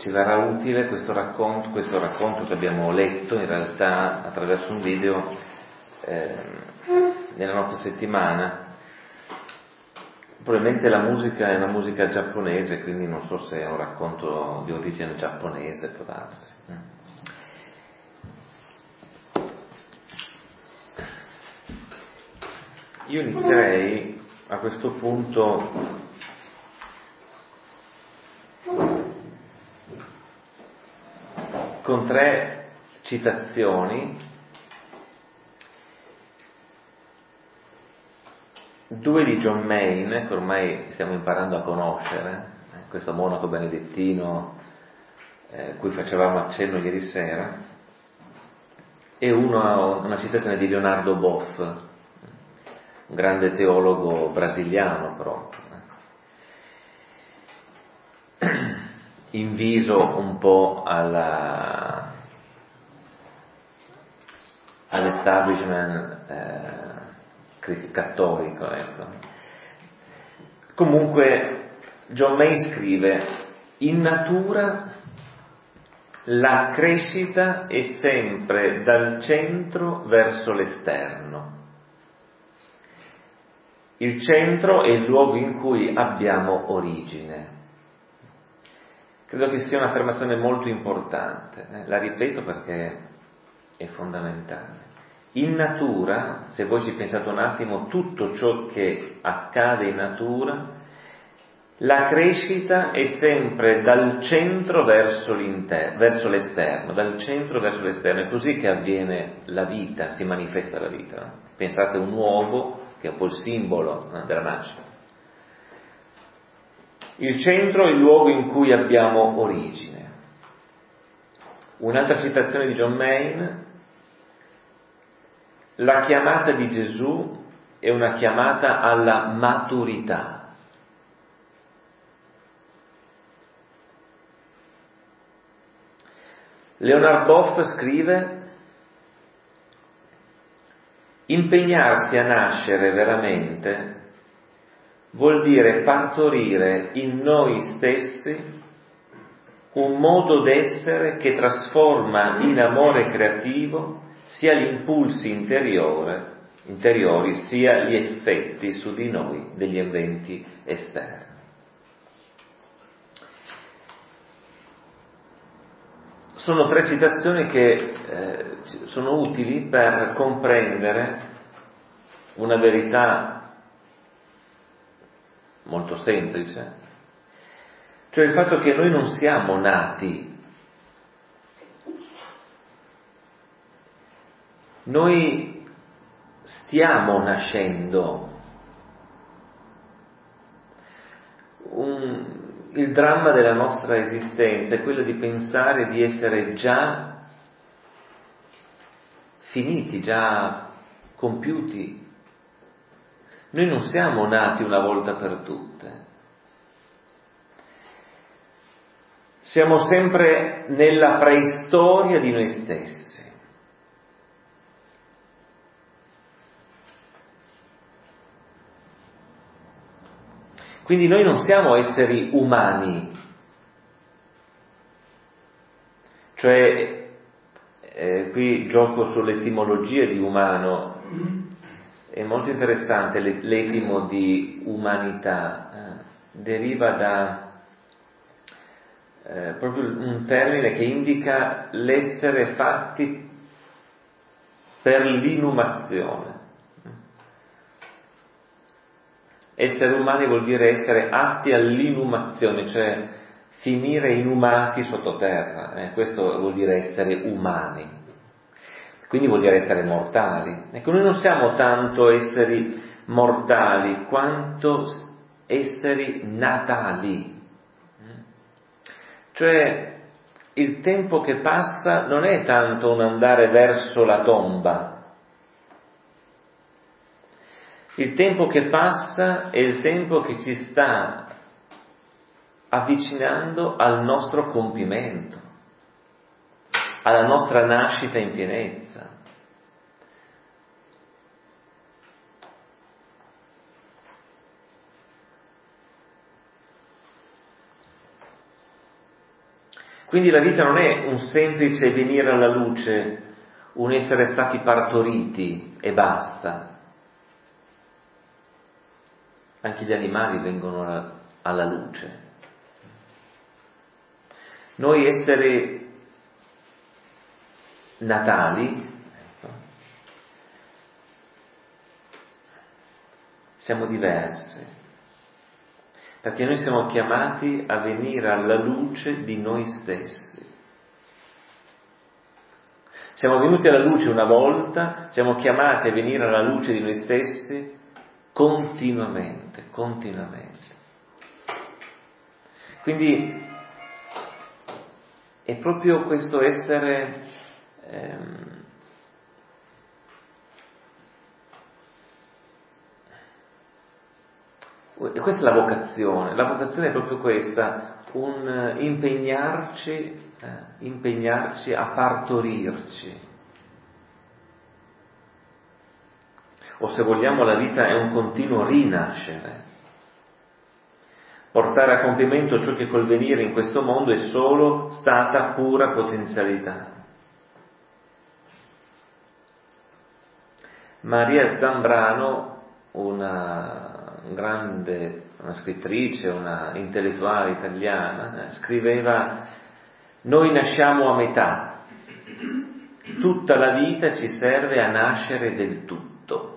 ci verrà utile questo racconto che abbiamo letto in realtà attraverso un video nella nostra settimana. Probabilmente la musica è una musica giapponese, quindi non so se è un racconto di origine giapponese, può darsi. Io inizierei a questo punto con 3 citazioni, 2 di John Maine, che ormai stiamo imparando a conoscere, questo monaco benedettino cui facevamo accenno ieri sera, e una citazione di Leonardo Boff, un grande teologo brasiliano proprio, inviso un po' all'establishment cattolico, ecco. Comunque John Maine scrive: in natura la crescita è sempre dal centro verso l'esterno. Il centro è il luogo in cui abbiamo origine. Credo che sia un'affermazione molto importante, la ripeto perché è fondamentale. In natura, se voi ci pensate un attimo, tutto ciò che accade in natura, la crescita è sempre dal centro verso l'esterno, dal centro verso l'esterno, è così che avviene la vita, si manifesta la vita. Pensate a un uovo, che è un po' il simbolo della nascita. Il centro è il luogo in cui abbiamo origine. Un'altra citazione di John Maine: la chiamata di Gesù è una chiamata alla maturità. Leonard Boff scrive: impegnarsi a nascere veramente vuol dire partorire in noi stessi un modo d'essere che trasforma in amore creativo sia gli impulsi interiori sia gli effetti su di noi degli eventi esterni. Sono 3 citazioni che sono utili per comprendere una verità molto semplice, cioè il fatto che noi non siamo nati, noi stiamo nascendo. Il dramma della nostra esistenza è quello di pensare di essere già finiti, già compiuti. Noi non siamo nati una volta per tutte. Siamo sempre nella preistoria di noi stessi. Quindi noi non siamo esseri umani, cioè qui gioco sull'etimologia di umano, è molto interessante l'etimo di umanità, deriva da proprio un termine che indica l'essere fatti per l'inumazione. Essere umani vuol dire essere atti all'inumazione, cioè finire inumati sottoterra, questo vuol dire essere umani, quindi vuol dire essere mortali. Ecco, noi non siamo tanto esseri mortali quanto esseri natali, cioè il tempo che passa non è tanto un andare verso la tomba. Il tempo che passa è il tempo che ci sta avvicinando al nostro compimento, alla nostra nascita in pienezza. Quindi la vita non è un semplice venire alla luce, un essere stati partoriti e basta. Anche gli animali vengono alla luce. Noi esseri natali siamo diversi, perché noi siamo chiamati a venire alla luce di noi stessi. Siamo venuti alla luce una volta, siamo chiamati a venire alla luce di noi stessi continuamente. Quindi è proprio questo essere e questa è la vocazione è proprio questa, un impegnarci a partorirci, o se vogliamo la vita è un continuo rinascere, portare a compimento ciò che col venire in questo mondo è solo stata pura potenzialità. Maria Zambrano, una scrittrice, una intellettuale italiana, scriveva: noi nasciamo a metà, tutta la vita ci serve a nascere del tutto.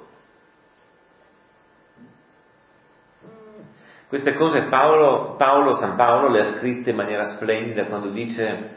Queste cose San Paolo le ha scritte in maniera splendida quando dice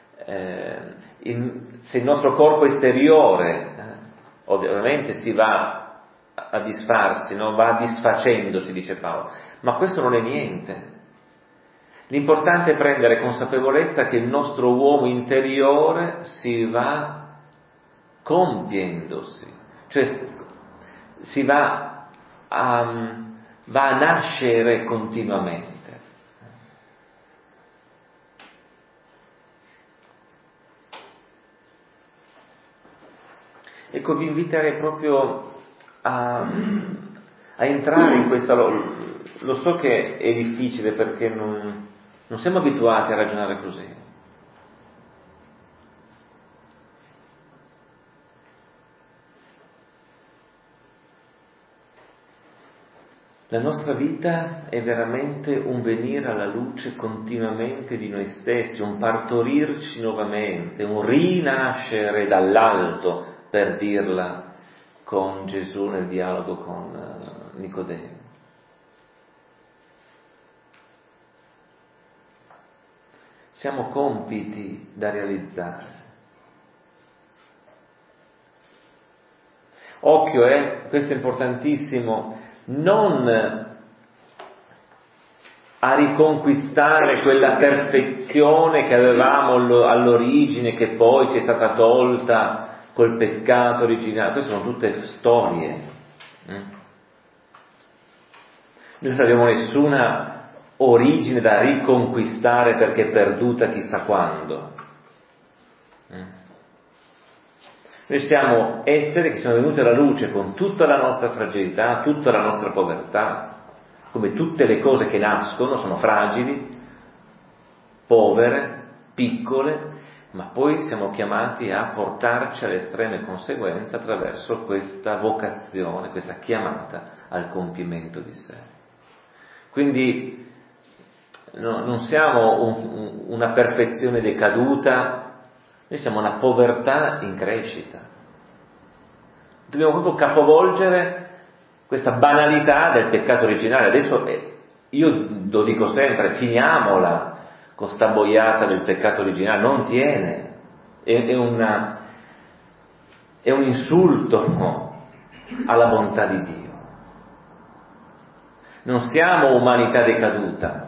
se il nostro corpo esteriore ovviamente si va a disfarsi, no? Va disfacendosi, dice Paolo, ma questo non è niente. L'importante è prendere consapevolezza che il nostro uomo interiore si va compiendosi, cioè si va a nascere continuamente. Ecco, vi inviterei proprio a entrare in questa. Lo so che è difficile perché non siamo abituati a ragionare così. La nostra vita è veramente un venire alla luce continuamente di noi stessi, un partorirci nuovamente, un rinascere dall'alto, per dirla con Gesù nel dialogo con Nicodemo. Siamo compiti da realizzare. Occhio, questo è importantissimo, non a riconquistare quella perfezione che avevamo all'origine, che poi ci è stata tolta col peccato originale. Queste sono tutte storie. Noi non abbiamo nessuna origine da riconquistare perché è perduta chissà quando. Noi siamo esseri che sono venuti alla luce con tutta la nostra fragilità, tutta la nostra povertà, come tutte le cose che nascono, sono fragili, povere, piccole, ma poi siamo chiamati a portarci alle estreme conseguenze attraverso questa vocazione, questa chiamata al compimento di sé. Quindi non siamo una perfezione decaduta, noi siamo una povertà in crescita. Dobbiamo proprio capovolgere questa banalità del peccato originale. Adesso io lo dico sempre, finiamola con sta boiata del peccato originale, non tiene, è un insulto alla bontà di Dio. Non siamo umanità decaduta.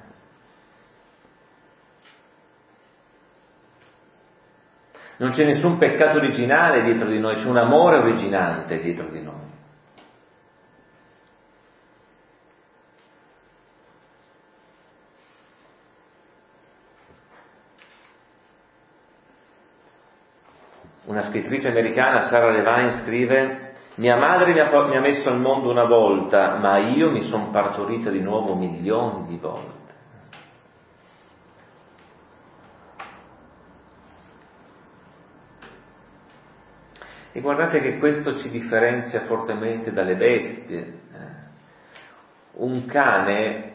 Non c'è nessun peccato originale dietro di noi, c'è un amore originante dietro di noi. Una scrittrice americana, Sarah Levine, scrive: mia madre mi ha messo al mondo una volta, ma io mi sono partorita di nuovo milioni di volte. E guardate che questo ci differenzia fortemente dalle bestie. Un cane,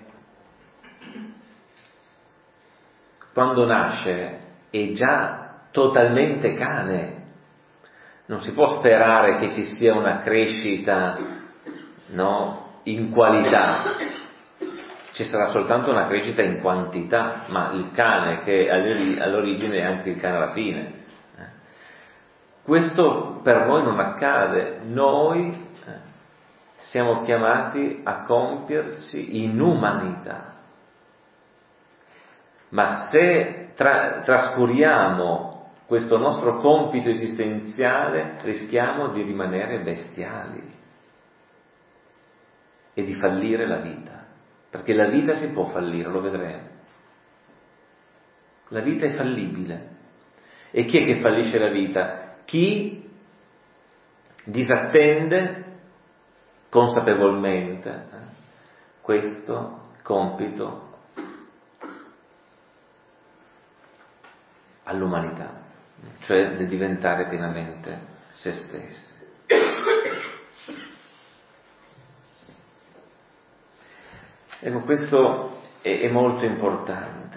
quando nasce, è già totalmente cane. Non si può sperare che ci sia una crescita, no, in qualità. Ci sarà soltanto una crescita in quantità, ma il cane che all'origine è anche il cane alla fine. Questo per noi non accade. Noi siamo chiamati a compierci in umanità. Ma se trascuriamo questo nostro compito esistenziale, rischiamo di rimanere bestiali e di fallire la vita, perché la vita si può fallire, lo vedremo. La vita è fallibile. E chi è che fallisce la vita? Chi disattende consapevolmente questo compito all'umanità, cioè di diventare pienamente se stessi. Ecco, questo è molto importante.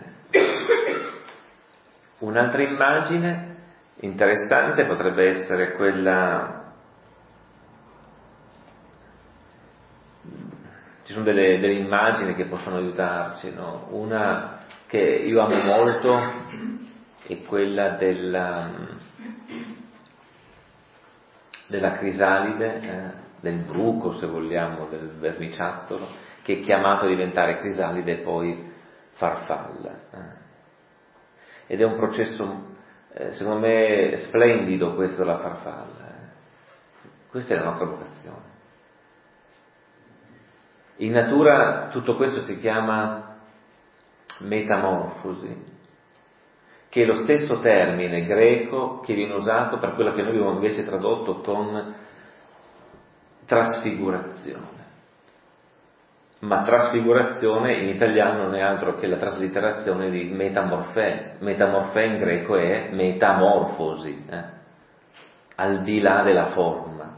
Un'altra immagine interessante potrebbe essere quella, ci sono delle immagini che possono aiutarci, no? Una che io amo molto è quella della crisalide, del bruco, se vogliamo, del verniciattolo, che è chiamato a diventare crisalide e poi farfalla. Ed è un processo, secondo me, splendido questo della farfalla. Questa è la nostra vocazione. In natura tutto questo si chiama metamorfosi, che è lo stesso termine greco che viene usato per quella che noi abbiamo invece tradotto con trasfigurazione. Ma trasfigurazione in italiano non è altro che la traslitterazione di metamorfè. Metamorfè in greco è metamorfosi, al di là della forma.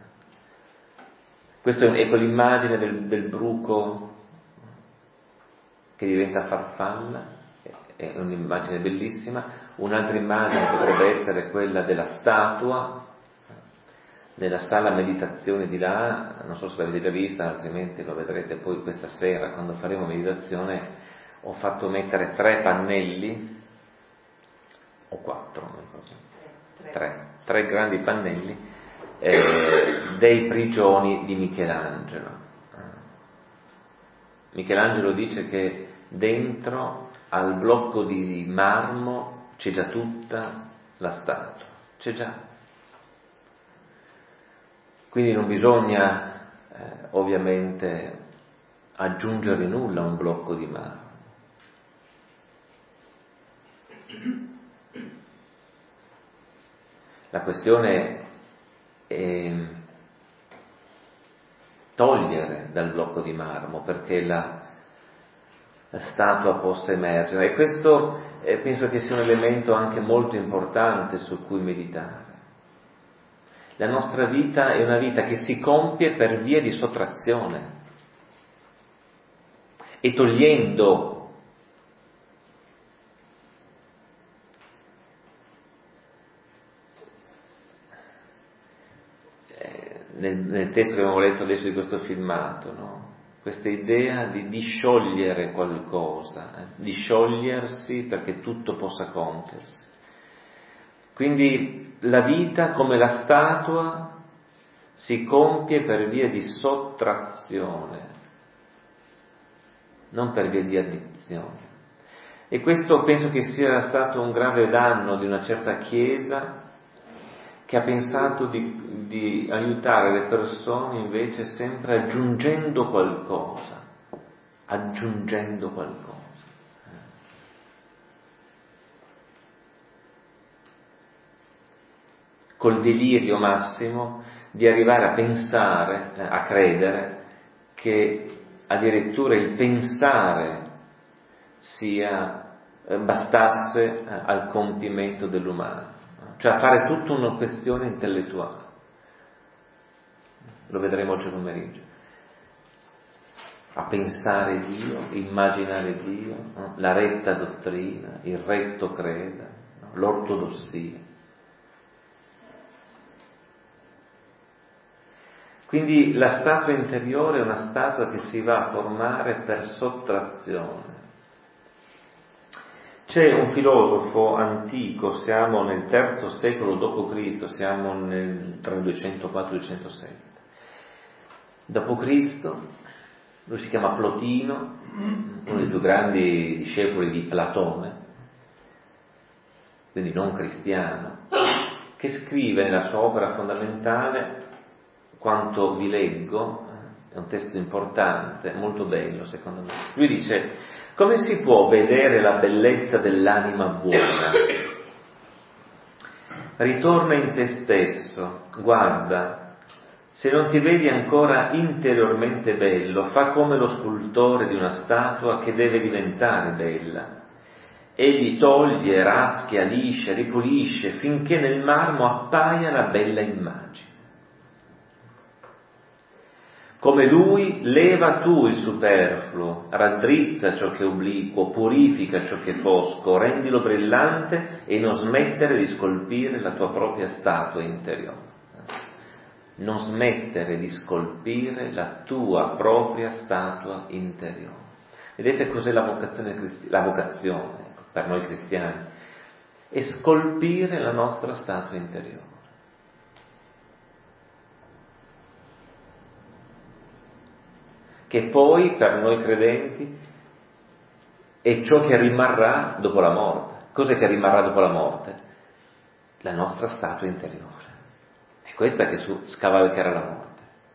Questa è quell'immagine del bruco che diventa farfalla, è un'immagine bellissima. Un'altra immagine potrebbe essere quella della statua nella sala meditazione di là, non so se l'avete già vista, altrimenti lo vedrete poi questa sera quando faremo meditazione. Ho fatto mettere 3 pannelli, o 4, non ricordo, 3 grandi pannelli dei prigioni di Michelangelo. Michelangelo dice che dentro al blocco di marmo c'è già tutta la statua, c'è già. Quindi non bisogna ovviamente aggiungere nulla a un blocco di marmo. La questione è togliere dal blocco di marmo perché la statua possa emergere, e questo penso che sia un elemento anche molto importante su cui meditare. La nostra vita è una vita che si compie per via di sottrazione, e togliendo nel testo che abbiamo letto adesso di questo filmato, no? Questa idea di sciogliere qualcosa, di sciogliersi perché tutto possa compiersi. Quindi la vita, come la statua, si compie per via di sottrazione, non per via di addizione. E questo penso che sia stato un grave danno di una certa Chiesa che ha pensato di aiutare le persone invece sempre aggiungendo qualcosa. Col delirio massimo di arrivare a pensare, a credere che addirittura il pensare bastasse al compimento dell'umano. cioè a fare tutta una questione intellettuale. Lo vedremo oggi pomeriggio. A pensare Dio, immaginare Dio, no? La retta dottrina, il retto creda, no? L'ortodossia. Quindi la statua interiore è una statua che si va a formare per sottrazione. C'è un filosofo antico, siamo nel III secolo d.C., siamo tra il 204 e il 207 d.C., lui si chiama Plotino, uno dei più grandi discepoli di Platone, quindi non cristiano, che scrive nella sua opera fondamentale, quanto vi leggo, è un testo importante, molto bello secondo me. Lui dice: come si può vedere la bellezza dell'anima buona? Ritorna in te stesso, guarda, se non ti vedi ancora interiormente bello, fa come lo scultore di una statua che deve diventare bella. Egli toglie, raschia, liscia, ripulisce, finché nel marmo appaia la bella immagine. Come lui, leva tu il superfluo, raddrizza ciò che è obliquo, purifica ciò che è fosco, rendilo brillante e non smettere di scolpire la tua propria statua interiore. Non smettere di scolpire la tua propria statua interiore. Vedete cos'è la vocazione per noi cristiani? È scolpire la nostra statua interiore. Che poi per noi credenti è ciò che rimarrà dopo la morte. Cos'è che rimarrà dopo la morte? La nostra statua interiore. È questa che scavalcherà la morte.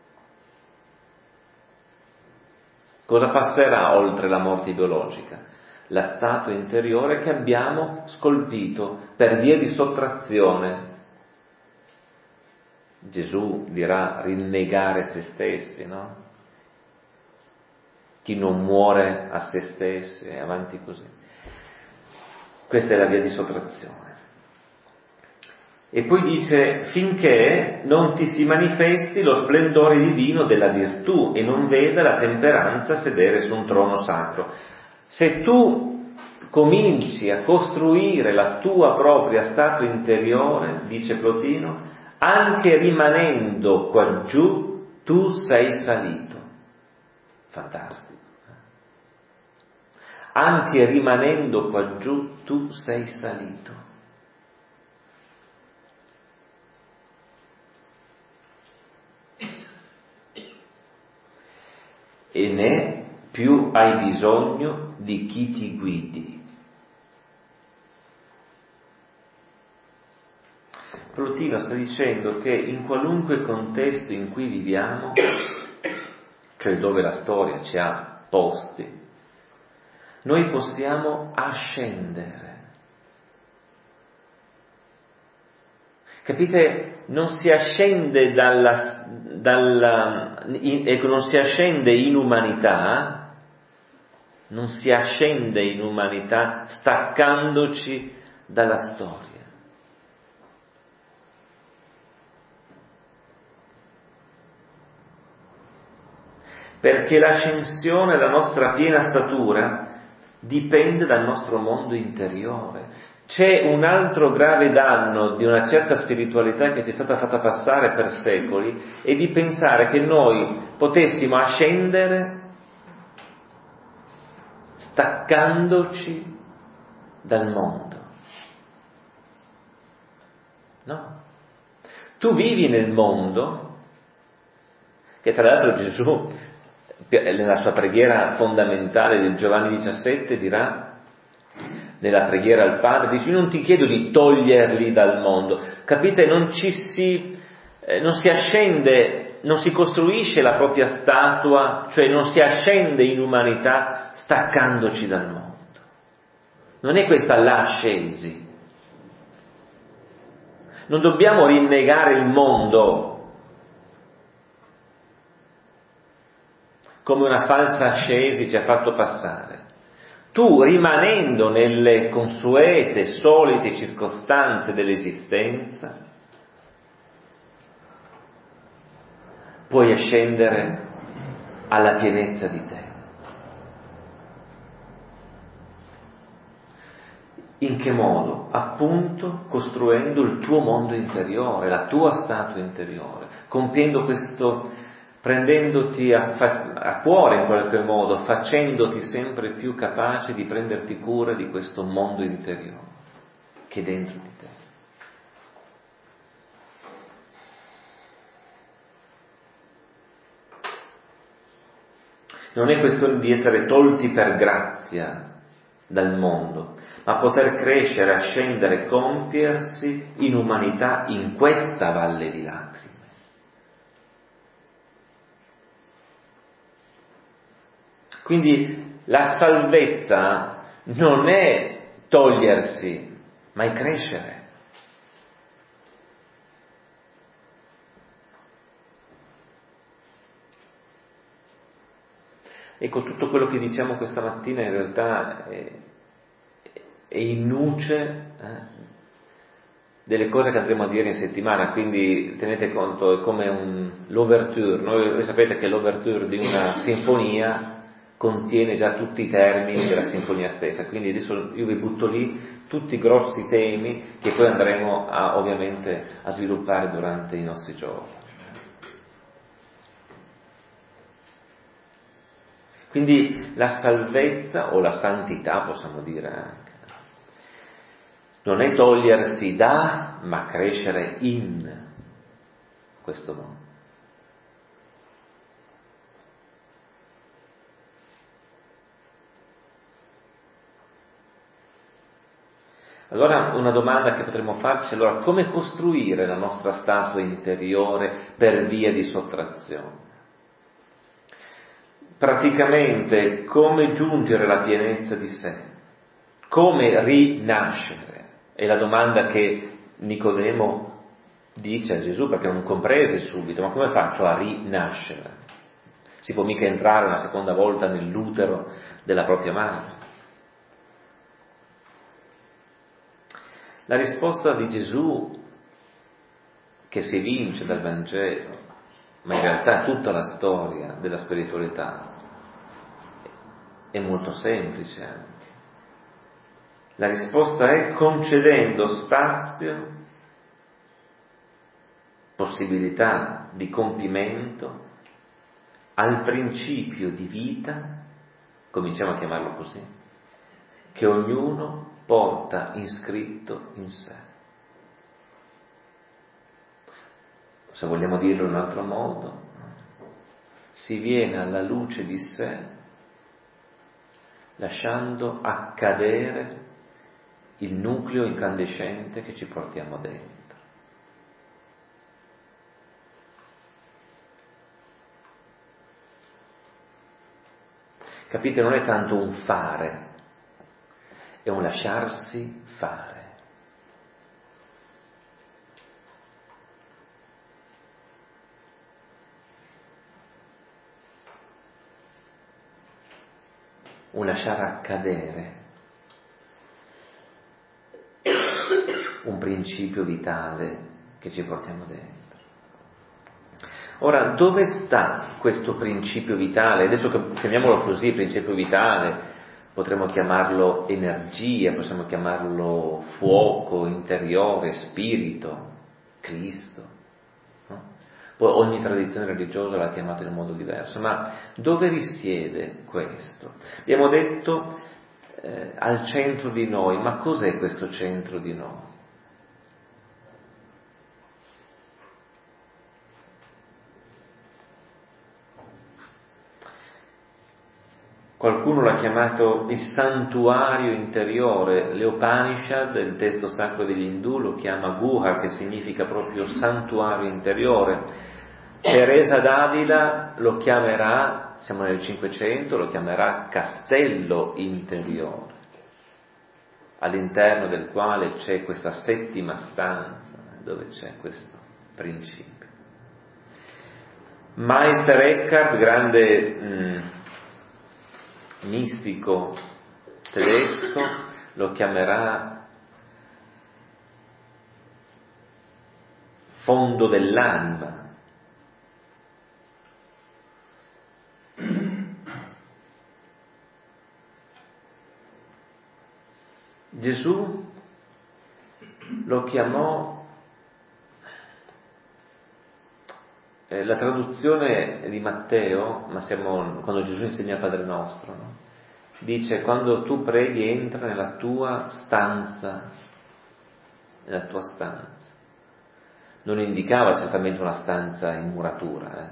Cosa passerà oltre la morte biologica? La statua interiore che abbiamo scolpito per via di sottrazione. Gesù dirà rinnegare se stessi, no? Chi non muore a se stesso e avanti così. Questa è la via di sottrazione. E poi dice: finché non ti si manifesti lo splendore divino della virtù e non veda la temperanza sedere su un trono sacro. Se tu cominci a costruire la tua propria statua interiore, dice Plotino, anche rimanendo qua giù tu sei salito. Fantastico. Anche rimanendo qua giù tu sei salito. E né più hai bisogno di chi ti guidi. Plotino sta dicendo che in qualunque contesto in cui viviamo, cioè dove la storia ci ha posti, noi possiamo ascendere. Capite? Non si ascende non si ascende in umanità, non si ascende in umanità staccandoci dalla storia. Perché l'ascensione alla nostra piena statura dipende dal nostro mondo interiore. C'è un altro grave danno di una certa spiritualità che ci è stata fatta passare per secoli, è di pensare che noi potessimo ascendere staccandoci dal mondo. No. Tu vivi nel mondo, che tra l'altro Gesù, nella sua preghiera fondamentale del Giovanni 17, dirà, nella preghiera al Padre, dice: io non ti chiedo di toglierli dal mondo. Capite? Non si ascende, non si costruisce la propria statua, cioè non si ascende in umanità staccandoci dal mondo. Non è questa l'ascesi. Non dobbiamo rinnegare il mondo come una falsa ascesi ci ha fatto passare. tu, rimanendo nelle consuete, solite circostanze dell'esistenza, puoi ascendere alla pienezza di te. In che modo? Appunto costruendo il tuo mondo interiore, la tua statua interiore, compiendo questo, prendendoti a cuore in qualche modo, facendoti sempre più capace di prenderti cura di questo mondo interiore che è dentro di te. Non è questione di essere tolti per grazia dal mondo, ma poter crescere, ascendere, compiersi in umanità in questa valle di lacrime. Quindi la salvezza non è togliersi, ma è crescere. Ecco, tutto quello che diciamo questa mattina in realtà è in nuce delle cose che andremo a dire in settimana, quindi tenete conto, è come l'ouverture. Voi sapete che l'ouverture di una sinfonia contiene già tutti i termini della sinfonia stessa, quindi adesso io vi butto lì tutti i grossi temi che poi andremo ovviamente a sviluppare durante i nostri giorni. Quindi la salvezza o la santità, possiamo dire anche, non è togliersi da, ma crescere in questo mondo. Allora una domanda che potremmo farci, allora, come costruire la nostra statua interiore per via di sottrazione? Praticamente come giungere alla pienezza di sé, come rinascere, è la domanda che Nicodemo dice a Gesù, perché non comprese subito, ma come faccio a rinascere? Si può mica entrare una seconda volta nell'utero della propria madre. La risposta di Gesù, che si evince dal Vangelo, ma in realtà tutta la storia della spiritualità, è molto semplice anche. La risposta è concedendo spazio, possibilità di compimento al principio di vita, cominciamo a chiamarlo così, che ognuno porta iscritto in sé. Se vogliamo dirlo in un altro modo, si viene alla luce di sé lasciando accadere il nucleo incandescente che ci portiamo dentro. Capite? Non è tanto un fare, è un lasciarsi fare. Un lasciare accadere un principio vitale che ci portiamo dentro. Ora, dove sta questo principio vitale? Adesso chiamiamolo così, principio vitale, potremmo chiamarlo energia, possiamo chiamarlo fuoco interiore, spirito, Cristo. No? Poi ogni tradizione religiosa l'ha chiamato in un modo diverso, ma dove risiede questo? Abbiamo detto al centro di noi, ma cos'è questo centro di noi? Qualcuno l'ha chiamato il santuario interiore, le Upanishad, il testo sacro degli Indù, lo chiama Guha, che significa proprio santuario interiore. Teresa d'Avila lo chiamerà, siamo nel Cinquecento, lo chiamerà castello interiore, all'interno del quale c'è questa settima stanza, dove c'è questo principio. Meister Eckhart, grande mistico tedesco lo chiamerà fondo dell'anima. Gesù lo chiamò, la traduzione di Matteo, ma siamo quando Gesù insegna Padre Nostro, no? Dice: quando tu preghi entra nella tua stanza, non indicava certamente una stanza in muratura,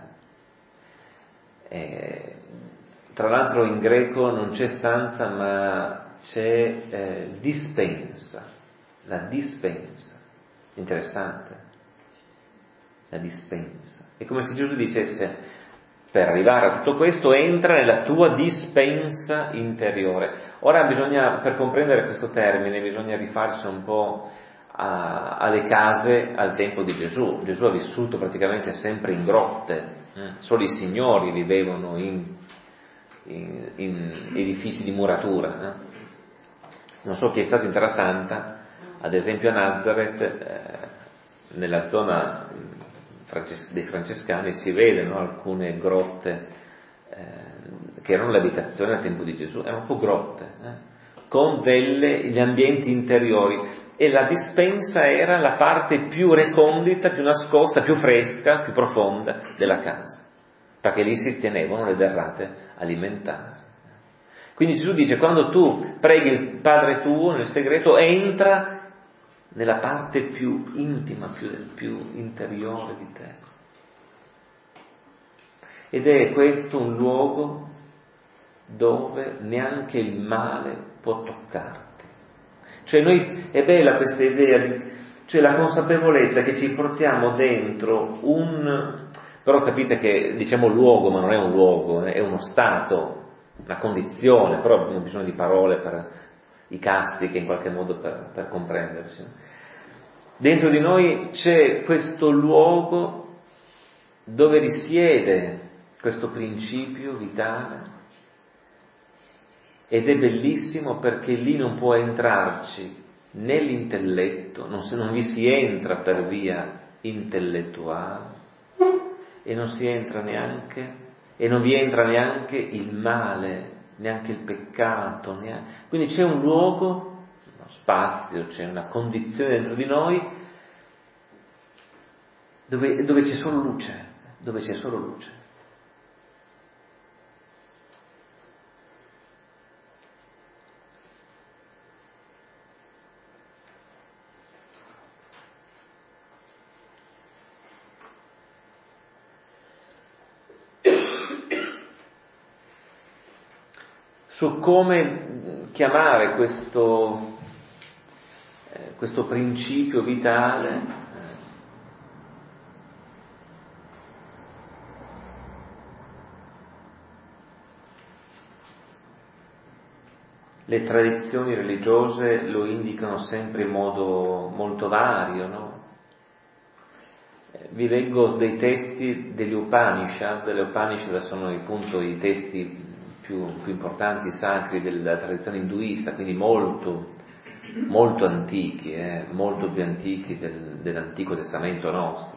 tra l'altro in greco non c'è stanza ma c'è dispensa, la dispensa, interessante, la dispensa. È come se Gesù dicesse: per arrivare a tutto questo entra nella tua dispensa interiore. Ora per comprendere questo termine bisogna rifarsi un po' alle case al tempo di Gesù. Gesù ha vissuto praticamente sempre in grotte, solo i signori vivevano in edifici di muratura. Non so chi è stato in Terra Santa, ad esempio a Nazareth, nella zona dei francescani si vedono alcune grotte che erano le abitazioni al tempo di Gesù, erano un po' grotte, con gli ambienti interiori, e la dispensa era la parte più recondita, più nascosta, più fresca, più profonda della casa, perché lì si tenevano le derrate alimentari. Quindi Gesù dice: quando tu preghi il Padre tuo nel segreto, entra nella parte più intima, più interiore di te. Ed è questo un luogo dove neanche il male può toccarti. Cioè è bella questa idea, cioè la consapevolezza che ci portiamo dentro però capite che diciamo luogo, ma non è un luogo, è uno stato, una condizione, però abbiamo bisogno di parole per i castiche in qualche modo per comprenderci. Dentro di noi c'è questo luogo dove risiede questo principio vitale, ed è bellissimo perché lì non può entrarci né l'intelletto, non vi si entra per via intellettuale, e non vi entra neanche il male, neanche il peccato, quindi c'è un luogo, uno spazio, c'è una condizione dentro di noi dove c'è solo luce, Su come chiamare questo principio vitale, le tradizioni religiose lo indicano sempre in modo molto vario, no? Vi leggo dei testi degli Upanishad. Le Upanishad sono appunto i testi più importanti, sacri della tradizione induista, quindi molto, molto antichi, molto più antichi dell'Antico Testamento nostro.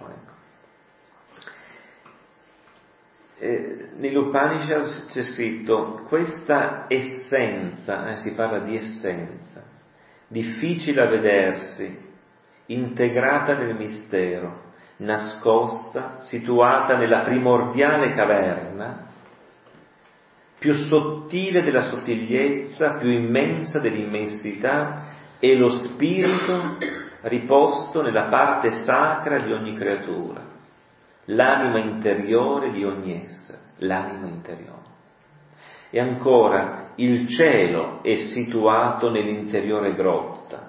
Negli Upanishad c'è scritto: questa essenza, si parla di essenza, difficile a vedersi, integrata nel mistero, nascosta, situata nella primordiale caverna, più sottile della sottigliezza, più immensa dell'immensità, è lo spirito riposto nella parte sacra di ogni creatura, l'anima interiore di ogni essere, l'anima interiore. E ancora, il cielo è situato nell'interiore grotta.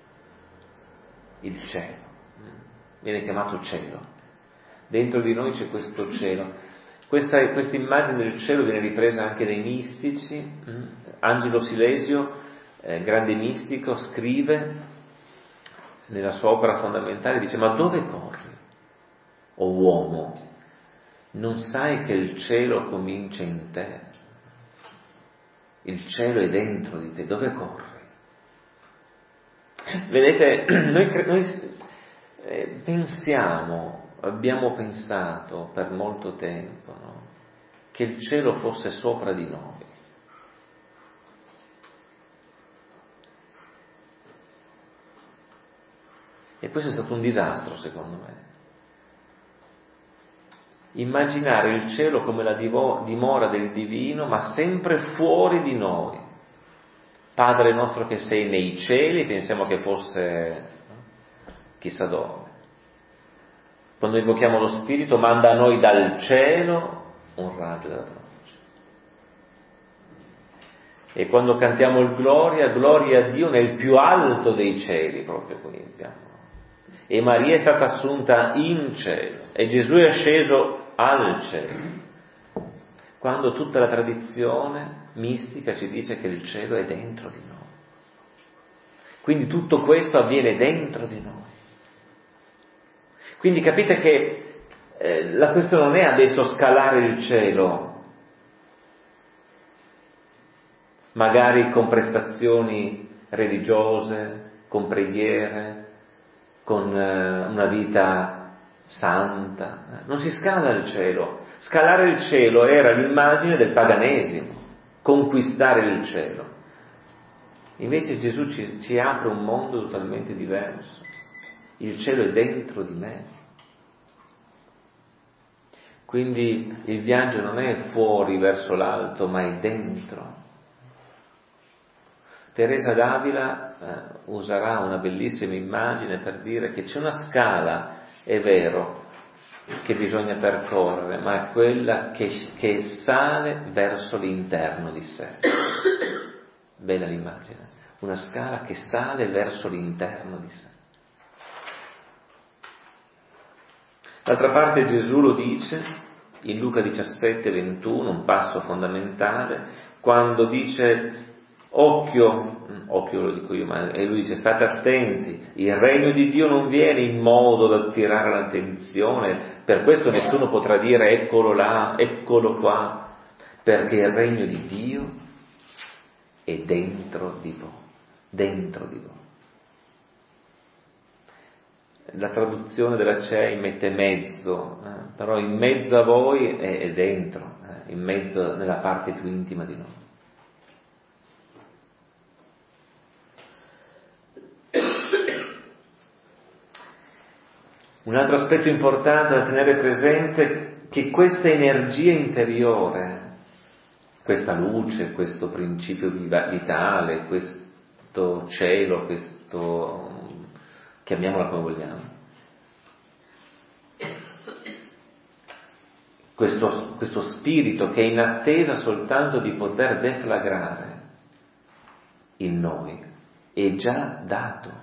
Il cielo viene chiamato cielo. Dentro di noi c'è questo cielo. Questa immagine del cielo viene ripresa anche dai mistici. Angelo Silesio, grande mistico, scrive nella sua opera fondamentale, dice: ma dove corri, o uomo? Non sai che il cielo comincia in te? Il cielo è dentro di te, dove corri? Vedete, noi abbiamo pensato per molto tempo, no? Che il cielo fosse sopra di noi. E questo è stato un disastro, secondo me. Immaginare il cielo come la dimora del divino, ma sempre fuori di noi. Padre nostro che sei nei cieli, pensiamo che fosse chissà dove. Quando invochiamo lo Spirito, manda a noi dal cielo un raggio della tua luce. E quando cantiamo il gloria a Dio nel più alto dei cieli, proprio qui abbiamo. E Maria è stata assunta in cielo, e Gesù è sceso al cielo. Quando tutta la tradizione mistica ci dice che il cielo è dentro di noi. Quindi tutto questo avviene dentro di noi. Quindi capite che la questione non è adesso scalare il cielo, magari con prestazioni religiose, con preghiere, con una vita santa. Non si scala il cielo. Scalare il cielo era l'immagine del paganesimo, conquistare il cielo. Invece Gesù ci apre un mondo totalmente diverso. Il cielo è dentro di me. Quindi il viaggio non è fuori verso l'alto, ma è dentro. Teresa d'Avila userà una bellissima immagine per dire che c'è una scala, è vero, che bisogna percorrere, ma è quella che sale verso l'interno di sé. Bella l'immagine, una scala che sale verso l'interno di sé. D'altra parte Gesù lo dice in Luca 17:21, un passo fondamentale, quando dice occhio lo dico io, ma e lui dice state attenti, il regno di Dio non viene in modo da attirare l'attenzione, per questo nessuno potrà dire eccolo là, eccolo qua, perché il regno di Dio è dentro di voi, dentro di voi. La traduzione della CEI mette mezzo, però in mezzo a voi è dentro, in mezzo nella parte più intima di noi. Un altro aspetto importante da tenere presente è che questa energia interiore, questa luce, questo principio vitale, questo cielo, questo chiamiamola come vogliamo, questo spirito che è in attesa soltanto di poter deflagrare in noi, è già dato.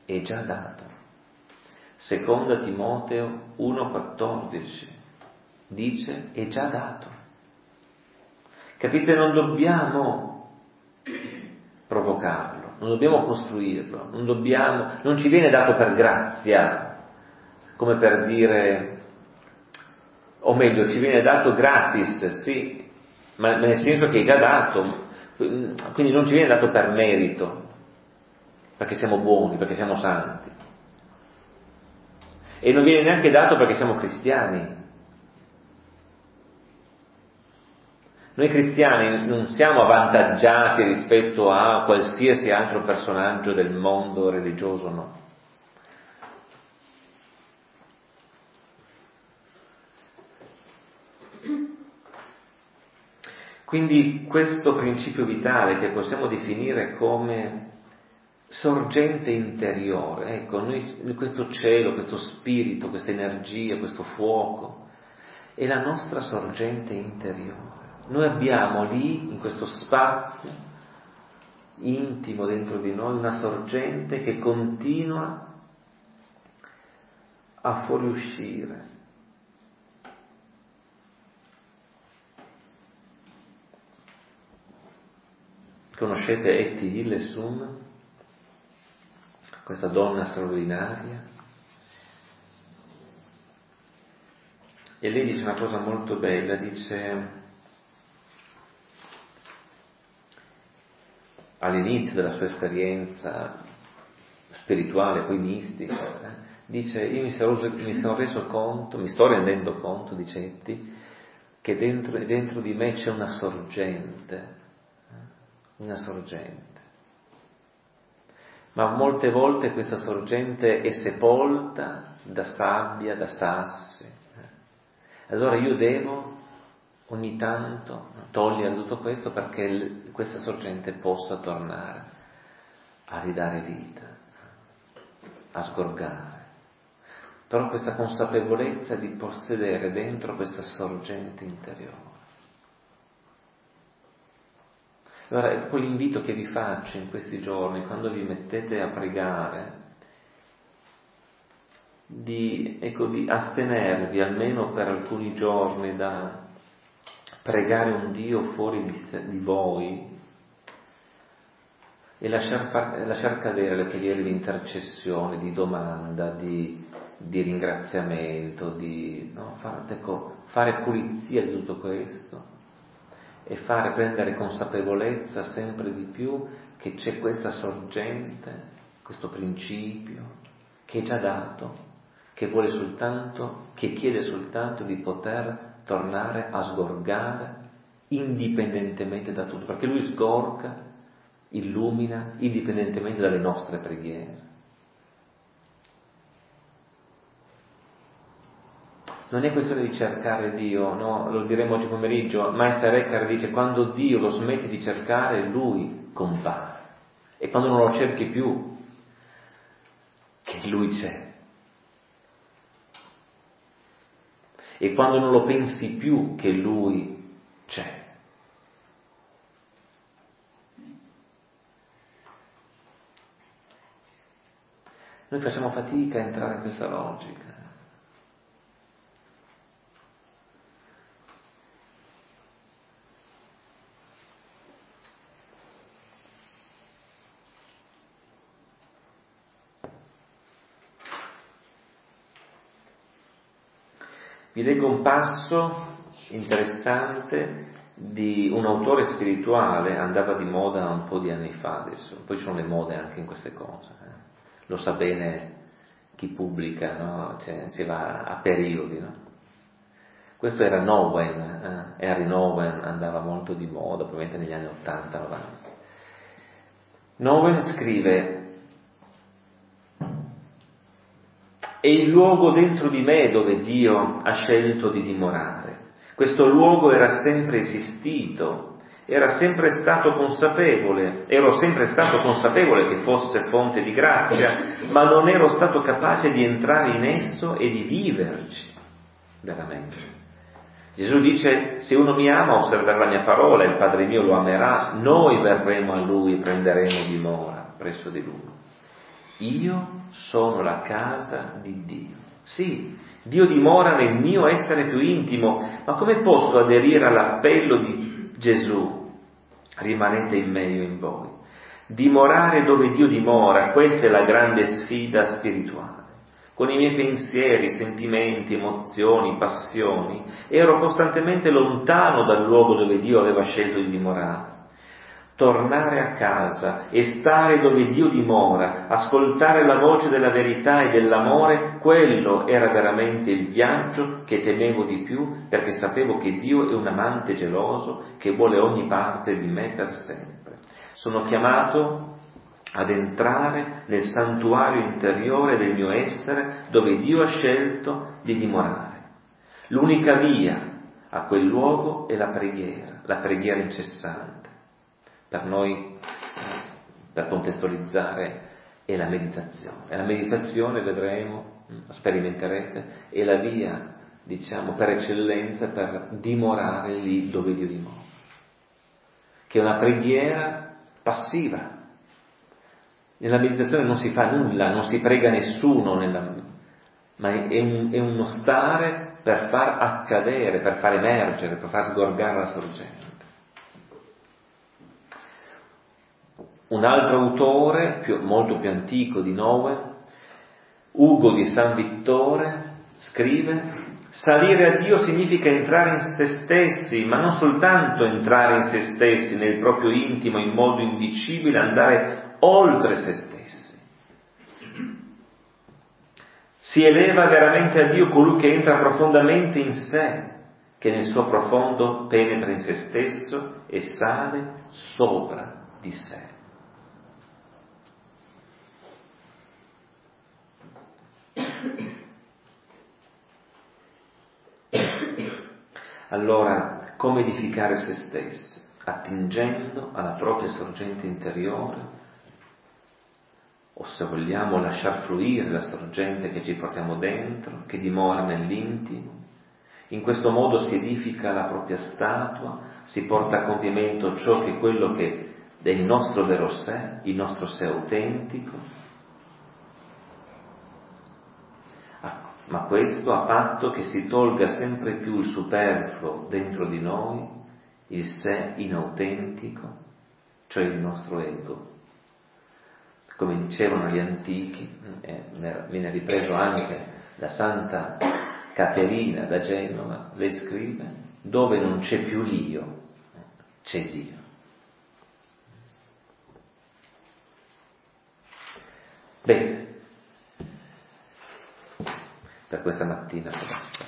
Seconda Timoteo 1,14 dice è già dato. Capite? Non dobbiamo provocarlo, non dobbiamo costruirlo, non ci viene dato per grazia, come per dire, o meglio, ci viene dato gratis, sì, ma nel senso che è già dato, quindi non ci viene dato per merito, perché siamo buoni, perché siamo santi. E non viene neanche dato perché siamo cristiani. Noi cristiani non siamo avvantaggiati rispetto a qualsiasi altro personaggio del mondo religioso, no. Quindi questo principio vitale che possiamo definire come sorgente interiore, ecco, noi questo cielo, questo spirito, questa energia, questo fuoco, è la nostra sorgente interiore. Noi abbiamo lì, in questo spazio intimo dentro di noi, una sorgente che continua a fuoriuscire. Conoscete Etty Hillesum? Questa donna straordinaria, e lei dice una cosa molto bella, dice all'inizio della sua esperienza spirituale, poi mistica, dice: io mi sono reso conto, mi sto rendendo conto, dice Etti, che dentro di me c'è una sorgente, ma molte volte questa sorgente è sepolta da sabbia, da sassi. Allora io devo ogni tanto togliere tutto questo perché questa sorgente possa tornare a ridare vita, a sgorgare. Però questa consapevolezza di possedere dentro questa sorgente interiore. Allora è proprio l'invito che vi faccio in questi giorni, quando vi mettete a pregare, di astenervi almeno per alcuni giorni da pregare un Dio fuori di voi e lasciar cadere le preghiere di intercessione, di domanda, di ringraziamento, fare pulizia di tutto questo e prendere consapevolezza sempre di più che c'è questa sorgente, questo principio che è già dato, che chiede soltanto di poter tornare a sgorgare indipendentemente da tutto, perché Lui sgorga, illumina indipendentemente dalle nostre preghiere. Non è questione di cercare Dio, no? Lo diremo oggi pomeriggio. Meister Eckhart dice: quando Dio lo smetti di cercare, Lui compare. E quando non lo cerchi più, che Lui c'è. E quando non lo pensi più, che Lui c'è. Noi facciamo fatica a entrare in questa logica. Vi leggo un passo interessante di un autore spirituale, andava di moda un po' di anni fa adesso, poi ci sono le mode anche in queste cose, Lo sa bene chi pubblica, no? Si va a periodi, no? Questo era Nouwen, Henry Nouwen, andava molto di moda, probabilmente negli anni 80-90. Nouwen scrive: è il luogo dentro di me dove Dio ha scelto di dimorare. Questo luogo era sempre esistito, ero sempre stato consapevole che fosse fonte di grazia, ma non ero stato capace di entrare in esso e di viverci veramente. Gesù dice: se uno mi ama, osserverà la mia parola, il Padre mio lo amerà, noi verremo a Lui e prenderemo dimora presso di Lui. Io sono la casa di Dio. Sì, Dio dimora nel mio essere più intimo, ma come posso aderire all'appello di Gesù? Rimanete in me, io in voi. Dimorare dove Dio dimora, questa è la grande sfida spirituale. Con i miei pensieri, sentimenti, emozioni, passioni, ero costantemente lontano dal luogo dove Dio aveva scelto di dimorare. Tornare a casa e stare dove Dio dimora, ascoltare la voce della verità e dell'amore, quello era veramente il viaggio che temevo di più, perché sapevo che Dio è un amante geloso che vuole ogni parte di me per sempre. Sono chiamato ad entrare nel santuario interiore del mio essere, dove Dio ha scelto di dimorare. L'unica via a quel luogo è la preghiera incessante. Per noi, per contestualizzare, è la meditazione. E la meditazione, vedremo, sperimenterete, è la via, per eccellenza per dimorare lì dove Dio dimora. Che è una preghiera passiva. Nella meditazione non si fa nulla, non si prega nessuno, ma è uno stare per far accadere, per far emergere, per far sgorgare la sorgente. Un altro autore, molto più antico di Nouwen, Ugo di San Vittore, scrive: Salire a Dio significa entrare in se stessi, ma non soltanto entrare in se stessi, nel proprio intimo, in modo indicibile, andare oltre se stessi. Si eleva veramente a Dio colui che entra profondamente in sé, che nel suo profondo penetra in se stesso e sale sopra di sé. Allora, come edificare se stessi? Attingendo alla propria sorgente interiore, o se vogliamo lasciar fluire la sorgente che ci portiamo dentro, che dimora nell'intimo. In questo modo si edifica la propria statua, si porta a compimento ciò che è quello che è il nostro vero sé, il nostro sé autentico. Ma questo a patto che si tolga sempre più il superfluo dentro di noi, il sé inautentico, cioè il nostro ego. Come dicevano gli antichi, viene ripreso anche da Santa Caterina da Genova, lei scrive: dove non c'è più l'io, c'è Dio. Bene, per questa mattina basta.